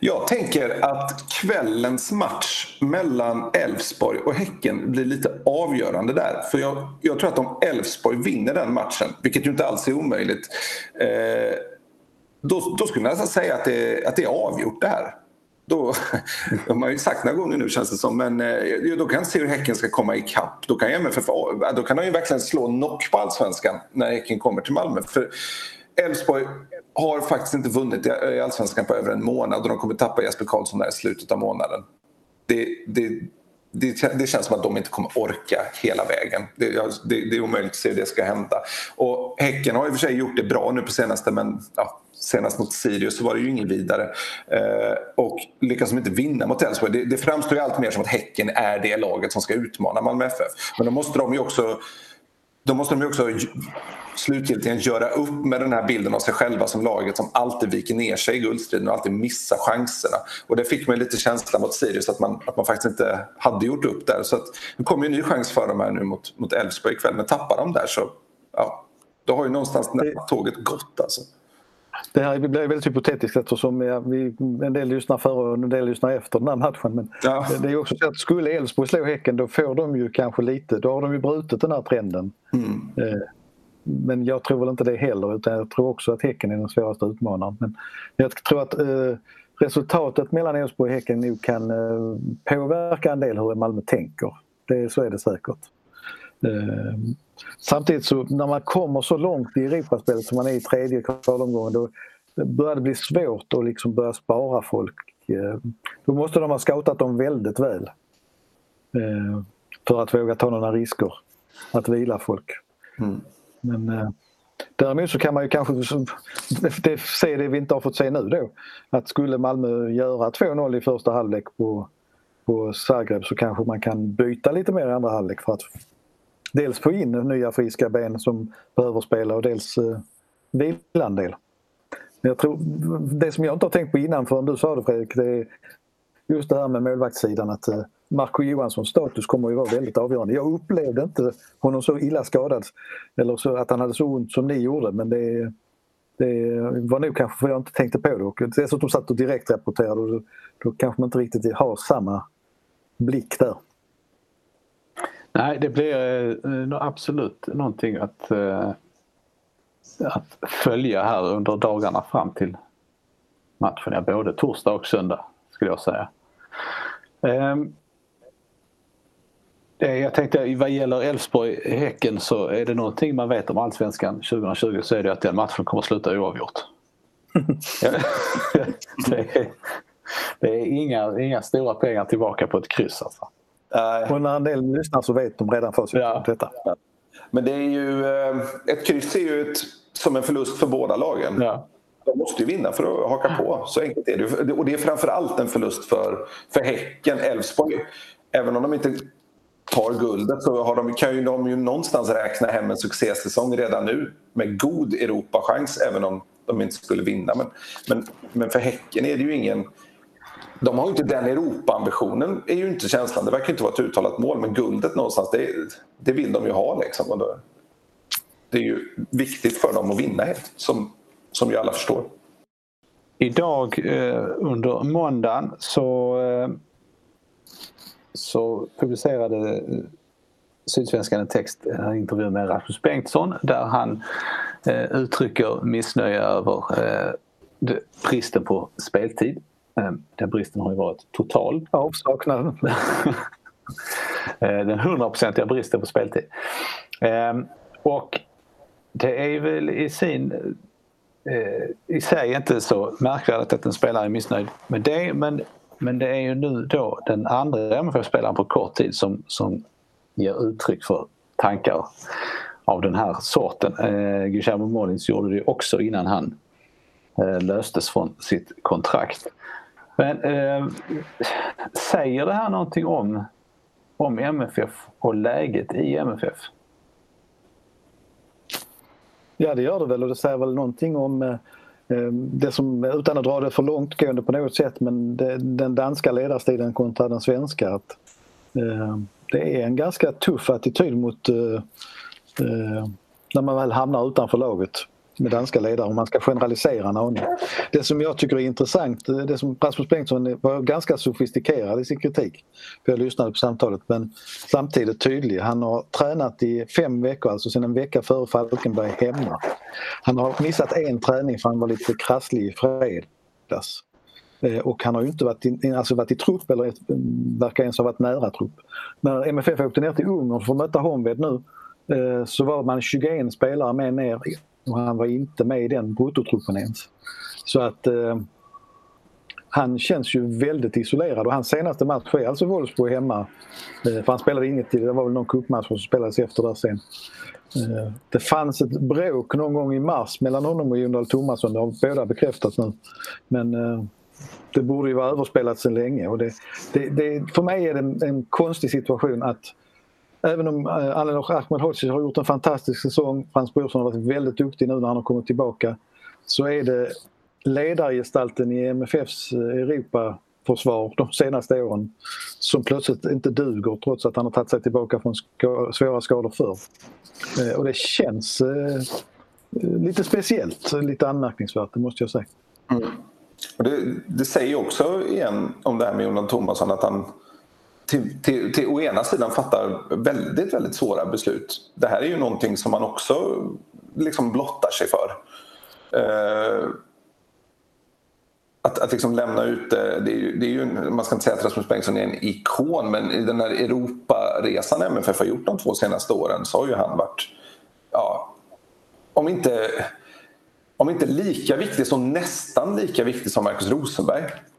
Jag tänker att kvällens match mellan Elfsborg och Häcken blir lite avgörande där. För jag, jag tror att om Elfsborg vinner den matchen, vilket ju inte alls är omöjligt, eh, då, då skulle jag nästan säga att det, att det är avgjort det här. Då, de har ju sagt några gånger nu känns det som, men eh, då kan jag se hur Häcken ska komma ikapp. Då kan M F F, då kan de ju verkligen slå knock på Allsvenskan när Häcken kommer till Malmö. För Elfsborg har faktiskt inte vunnit i Allsvenskan på över en månad och de kommer tappa Jesper Karlsson där i slutet av månaden. Det, det, det, det känns som att de inte kommer orka hela vägen. Det, det, det är omöjligt att se hur det ska hända. Och Häcken har i och för sig gjort det bra nu på senaste, men ja, senast mot Sirius så var det ju ingen vidare. Eh, och lyckas de inte vinna mot Elfsborg. Det, det framstår ju allt mer som att Häcken är det laget som ska utmana Malmö F F. Men då måste de ju också... Då måste de ju också slutgiltigen göra upp med den här bilden av sig själva som laget som alltid viker ner sig i guldstriden och alltid missar chanserna. Och det fick man lite känsla mot Sirius att man, att man faktiskt inte hade gjort upp där. Så att, det kommer ju en ny chans för dem här nu mot, mot Elfsborg ikväll. Men tappar de där så ja, då har ju någonstans det... tåget gått alltså. Det här blir väldigt hypotetiskt eftersom ja, vi, en del lyssnar före och en del lyssnar efter den här matchen. Men ja. Det är också så att skulle Elfsborg slå Häcken då får de ju kanske lite, då har de ju brutit den här trenden. Mm. Eh, men jag tror väl inte det heller, utan jag tror också att Häcken är den svåraste utmanaren. Men jag tror att eh, resultatet mellan Elfsborg och Häcken nu kan eh, påverka en del hur Malmö tänker. Det, så är det säkert. Eh, samtidigt så när man kommer så långt i Europaspelet som man är i tredje kvalomgången, då börjar det bli svårt att liksom börja spara folk. Eh, då måste de ha scoutat dem väldigt väl eh, för att våga ta några risker att vila folk. Mm. Men eh, däremot så kan man ju kanske det, se det vi inte har fått se nu då, att skulle Malmö göra två noll i första halvlek på, på Zagreb så kanske man kan byta lite mer i andra halvlek för att dels få in nya friska ben som behöver spela och dels eh, vila en del. Jag tror, det som jag inte har tänkt på innan förrän du sa det Fredrik, det är just det här med målvaktssidan att eh, Marco Johanssons status kommer ju vara väldigt avgörande. Jag upplevde inte honom så illa skadad eller så att han hade så ont som ni gjorde, men det, det var nog kanske för jag inte tänkte på det. Och dessutom satt och direkt rapporterade och då, då kanske man inte riktigt har samma blick där. Nej, det blir eh, absolut någonting att, eh, att följa här under dagarna fram till matchen. Ja, både torsdag och söndag skulle jag säga. Eh, det, jag tänkte vad gäller Elfsborg-Häcken så är det någonting man vet om Allsvenskan tjugo tjugo så är det att den matchen kommer att sluta oavgjort. det, är, det är inga, inga stora pengar tillbaka på ett kryss alltså. Och när en del lyssnar så vet de redan för sig ja. detta. Men det är ju, ett kryss är ju ett, som en förlust för båda lagen. Ja. De måste ju vinna för att haka på. Så enkelt är det. Och det är framförallt en förlust för, för Häcken, Elfsborg. Även om de inte tar guldet så har de, kan ju de ju någonstans räkna hem en succésäsong redan nu. Med god Europachans även om de inte skulle vinna. Men, men, men för Häcken är det ju ingen... De har ju inte den Europa-ambitionen, är ju inte känslan. Det verkar inte vara ett uttalat mål, men guldet någonstans, det, det vill de ju ha. Liksom. Och då, det är ju viktigt för dem att vinna helt, som, som ju alla förstår. Idag eh, under måndagen så, eh, så publicerade Sydsvenskan en text, en intervju med Rasmus Bengtsson, där han eh, uttrycker missnöje över eh, det, bristen på speltid. Den bristen har ju varit total. Avsaknaden. Den hundraprocentiga bristen på speltid. Och det är väl i sin i sig inte så märkvärdigt att en spelare är missnöjd med det. Men, men det är ju nu då den andra M F F-spelaren på kort tid som, som ger uttryck för tankar av den här sorten. Guillermo Molins gjorde det också innan han löstes från sitt kontrakt. Men eh, säger det här någonting om, om M F F och läget i M F F? Ja, det gör det väl, och det säger väl någonting om eh, det som, utan att dra det för långtgående på något sätt, men det, den danska ledarstilen kontra den svenska, att eh, det är en ganska tuff attityd mot eh, eh, när man väl hamnar utanför laget. med danska ledare om man ska generalisera en aning. Det som jag tycker är intressant, det som Rasmus Bengtsson var ganska sofistikerad i sin kritik, för jag lyssnade på samtalet, men samtidigt tydlig. Han har tränat i fem veckor, alltså sedan en vecka före Falkenberg hemma. Han har missat en träning för han var lite krasslig i fredags. Och han har ju inte varit i, alltså varit i trupp eller verkar ens ha varit nära trupp. När M F F åkte ner till Ungern för att möta Honved nu, så var man tjugoen spelare med ner och han var inte med i den bruttotruppen ens. Så att eh, han känns ju väldigt isolerad och hans senaste match är alltså Wolfsburg hemma. Eh, för han spelade inget till, det var väl någon cupmatch som spelades efter där sen. Eh, det fanns ett bråk någon gång i mars mellan honom och Jon Dahl Tomasson, det har båda bekräftat nu. Men eh, det borde ju vara överspelat sedan länge och det, det, det, för mig är det en, en konstig situation att även om Anel Ahmedhodzic har gjort en fantastisk säsong, Frans Brorsson har varit väldigt duktig nu när han har kommit tillbaka, så är det ledargestalten i M F F:s Europaförsvar de senaste åren som plötsligt inte duger trots att han har tagit sig tillbaka från ska- svåra skador förr. Och det känns eh, lite speciellt, lite anmärkningsvärt, det måste jag säga. Mm. Och det, det säger också igen om det här med Jon Tomasson att han Till, till, till å ena sidan fattar väldigt, väldigt svåra beslut. Det här är ju någonting som man också liksom blottar sig för. Eh, att att liksom lämna ut det, det är ju, det är ju, man ska inte säga att Rasmus Bengtsson är en ikon, men i den här Europaresan M F F har gjort de två senaste åren så har ju han varit, ja, om inte, om inte lika viktig så nästan lika viktig som Marcus Rosenberg.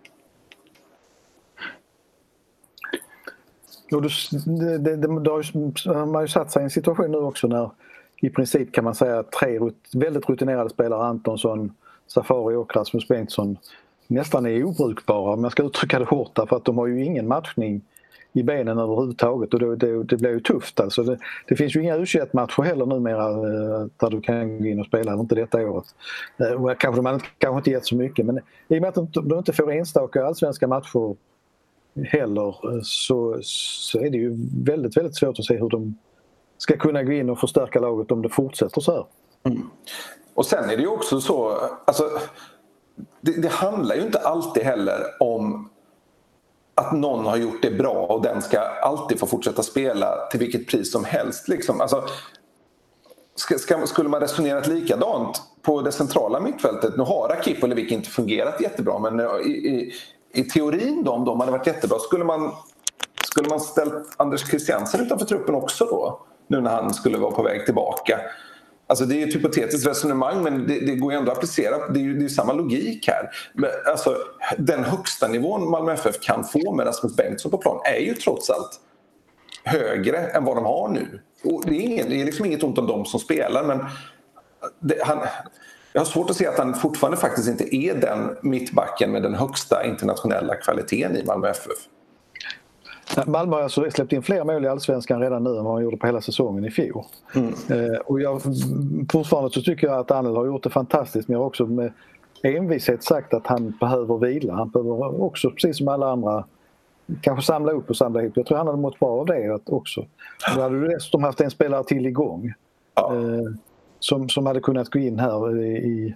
Jo, det, det, det, det har ju, man har ju satt sig i en situation nu också när i princip kan man säga att tre väldigt rutinerade spelare, Antonsson, Safari och Rasmus Bengtsson, nästan är obrukbara, om jag ska uttrycka det hårt, för att de har ju ingen matchning i benen överhuvudtaget och det, det, det blir ju tufft. Alltså det, det finns ju inga U tjugoett-matcher heller numera där du kan gå in och spela, inte detta året. Och kanske de kanske inte gett så mycket, men i och med att de, de inte får enstaka allsvenska matcher heller så, så är det ju väldigt, väldigt svårt att se hur de ska kunna gå in och förstärka laget om det fortsätter så här. Mm. Och sen är det ju också så, alltså, det, det handlar ju inte alltid heller om att någon har gjort det bra och den ska alltid få fortsätta spela till vilket pris som helst. Liksom. Alltså, ska, ska, skulle man resonerat likadant på det centrala mittfältet, nu har Rakip och Levik inte fungerat jättebra, men i, i I teorin då, om de hade varit jättebra, skulle man, skulle man ställt Anders Christiansen utanför truppen också då? Nu när han skulle vara på väg tillbaka. Alltså det är ju ett hypotetiskt resonemang, men det, det går ju ändå att applicera. Det är ju det är samma logik här. Men alltså, den högsta nivån Malmö F F kan få med Rasmus Bengtsson på plan är ju trots allt högre än vad de har nu. Och det, är ingen, det är liksom inget ont om dem som spelar, men det, han... Jag har svårt att se att han fortfarande faktiskt inte är den mittbacken med den högsta internationella kvaliteten i Malmö F F. Malmö har alltså släppt in fler mål i Allsvenskan redan nu än vad han gjorde på hela säsongen i fjol. Mm. Eh, och jag, fortfarande så tycker jag att Anel har gjort det fantastiskt, men jag har också med envishet sagt att han behöver vila. Han behöver också, precis som alla andra, kanske samla upp och samla ihop. Jag tror han hade mått bra av det också. Då hade du dessutom haft en spelare till igång. Ja. Eh, Som, som hade kunnat gå in här i, i,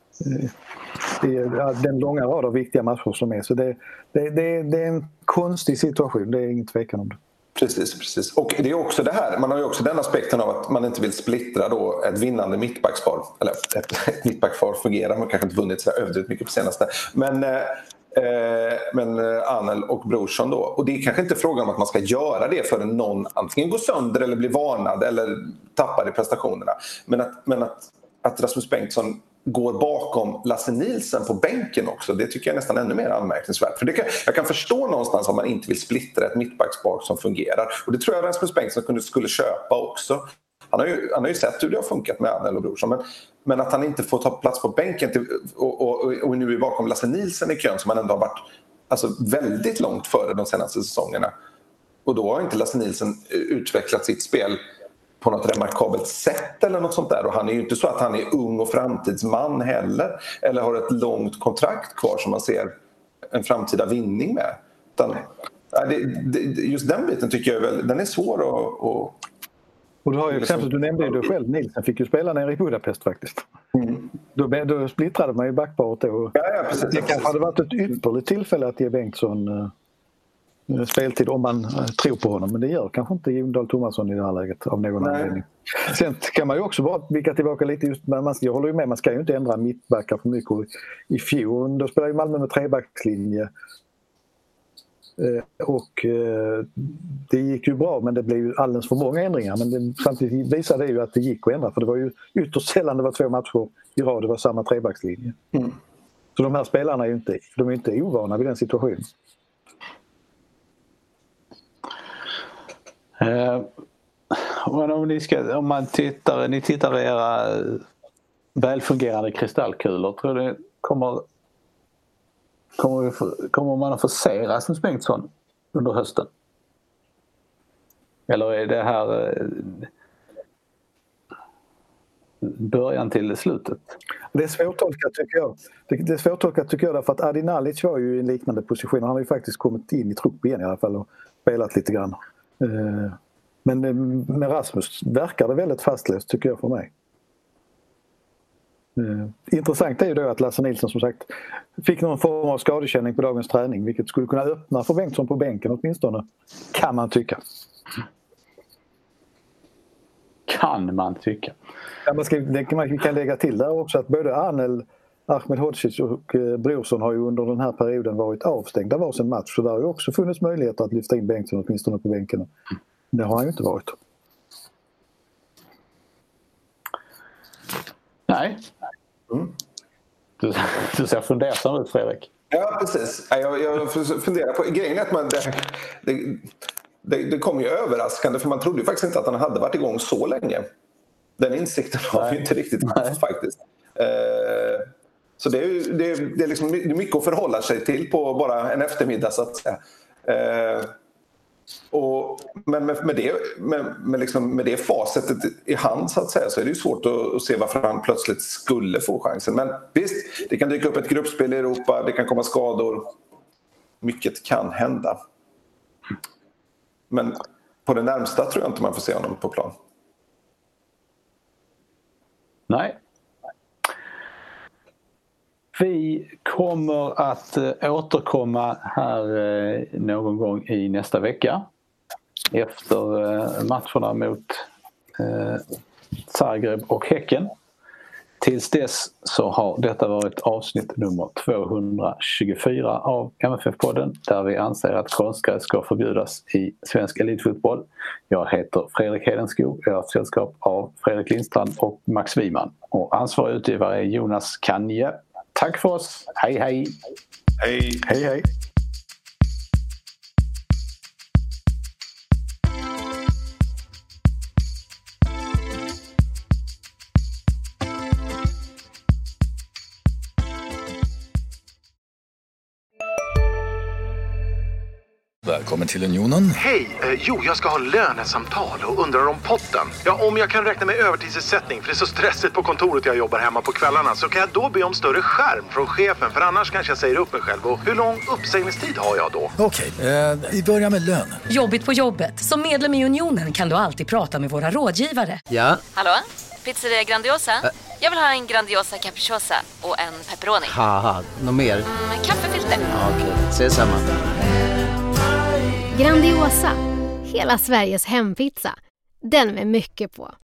i den långa rad av viktiga matcher som är. Så det, det, det, det är en konstig situation, det är ingen tvekan om det. Precis, precis. Och det är också det här, man har ju också den aspekten av att man inte vill splittra då ett vinnande mittbackspar. Eller ett, ett mittbackspar fungerar, man kanske inte vunnit så överdrivet mycket på senaste. Men, eh, men Anel och Brorsson då. Och det är kanske inte frågan om att man ska göra det för någon antingen går sönder eller blir varnad eller tappar i prestationerna. Men att, men att, att Rasmus Bengtsson går bakom Lasse Nielsen på bänken också, det tycker jag är nästan ännu mer anmärkningsvärt. För det kan, jag kan förstå någonstans om man inte vill splittra ett mittbackspar som fungerar. Och det tror jag Rasmus Bengtsson kunde, skulle köpa också. Han har, ju, han har ju sett hur det har funkat med Anel och Brorsson, men, men att han inte får ta plats på bänken till, och, och, och nu är bakom Lasse Nielsen i kön som han ändå har varit alltså, väldigt långt före de senaste säsongerna. Och då har inte Lasse Nielsen utvecklat sitt spel på något remarkabelt sätt eller något sånt där. Och han är ju inte så att han är ung och framtidsman heller, eller har ett långt kontrakt kvar som man ser en framtida vinning med. Utan, det, det, just den biten tycker jag väl, den är svår att... att Och du har ju exempel, du nämnde ju dig själv, Nilsen fick ju spela nere i Budapest faktiskt. Mm. Då, då splittrade man ju backparet då. Ja, ja, precis, det kanske hade varit ett ypperligt tillfälle att ge Bengtsson uh, speltid om man uh, tror på honom. Men det gör kanske inte Jon Dahl Tomasson i det här läget av någon Nej. anledning. Sen kan man ju också bara blicka tillbaka lite. Just, men man, jag håller ju med, man ska ju inte ändra mittbackar för mycket. I fjol då spelade ju Malmö med trebackslinje. Uh, och uh, det gick ju bra, men det blev ju alldeles för många ändringar. Men det, samtidigt visade det ju att det gick att ändra, för det var ju ytterst sällan det var två matcher i rad, det var samma trebackslinje. Mm. Så de här spelarna är ju inte, de är inte ovana vid den situationen. Uh, om, ni ska, om man tittar, ni tittar i era välfungerande kristallkulor, tror du kommer Kommer, kommer man att få se Rasmus Bengtsson under hösten? Eller är det här eh, början till slutet? Det är svårtolkat tycker jag. Det, det är svårtolkat tycker jag därför att Adi Nalic var ju i en liknande position. Han har ju faktiskt kommit in i trupp igen i alla fall och spelat lite grann. Eh, men med Rasmus verkar det väldigt fastlöst tycker jag för mig. Uh, intressant är ju då att Lasse Nilsson som sagt fick någon form av skadekänning på dagens träning, vilket skulle kunna öppna för Bengtsson på bänken åtminstone, kan man tycka. Kan man tycka. Ja, man, ska, man kan lägga till där också att både Arnel, Ahmed Hodzic och uh, Brorsson har ju under den här perioden varit avstängda varsin match, så där har ju också funnits möjligheter att lyfta in Bengtsson åtminstone på bänken. Det har han ju inte varit. Nej. Mm. Du, du ser fundersam ut, Fredrik. Ja, precis. Jag, jag funderar på grejen att man, det, det, det, det kom ju överraskande, för man trodde ju faktiskt inte att han hade varit igång så länge. Den insikten har vi inte riktigt haft faktiskt. Eh, så det är, ju, det, är, det är liksom det är mycket att förhålla sig till på bara en eftermiddag så att säga. Eh, Och, men med, med, det, med, med, liksom, med det facetet i hand så att säga, så är det ju svårt att, att se varför han plötsligt skulle få chansen. Men visst, det kan dyka upp ett gruppspel i Europa, det kan komma skador. Mycket kan hända. Men på det närmsta tror jag inte man får se honom på plan. Nej. Vi kommer att återkomma här någon gång i nästa vecka efter matcherna mot Zagreb och Häcken. Tills dess så har detta varit avsnitt nummer tvåhundratjugofyra av M F F-podden, där vi anser att konstgräs ska förbjudas i svensk elitfotboll. Jag heter Fredrik Hedenskog, jag har ett sällskap av Fredrik Lindstrand och Max Wiman. Och ansvarig utgivare är Jonas Kanje. Tack för oss. Hej hej. Hej hej. hej. Välkommen till Unionen. Hej, eh, jo jag ska ha lönesamtal och undrar om potten. Ja, om jag kan räkna med övertidsersättning för det är så stressigt på kontoret jag jobbar hemma på kvällarna, så kan jag då be om större skärm från chefen, för annars kanske jag säger upp mig själv. Och hur lång uppsägningstid har jag då? Okej, eh, vi börjar med lön. Jobbigt på jobbet. Som medlem i Unionen kan du alltid prata med våra rådgivare. Ja. Hallå? Pizzeria Grandiosa? Ä- Jag vill ha en Grandiosa capriciosa och en pepperoni. Haha, något mer? Mm, kaffefilter. Ja, okej, okay. Ses samma. Grandiosa, hela Sveriges hempizza. Den med mycket på.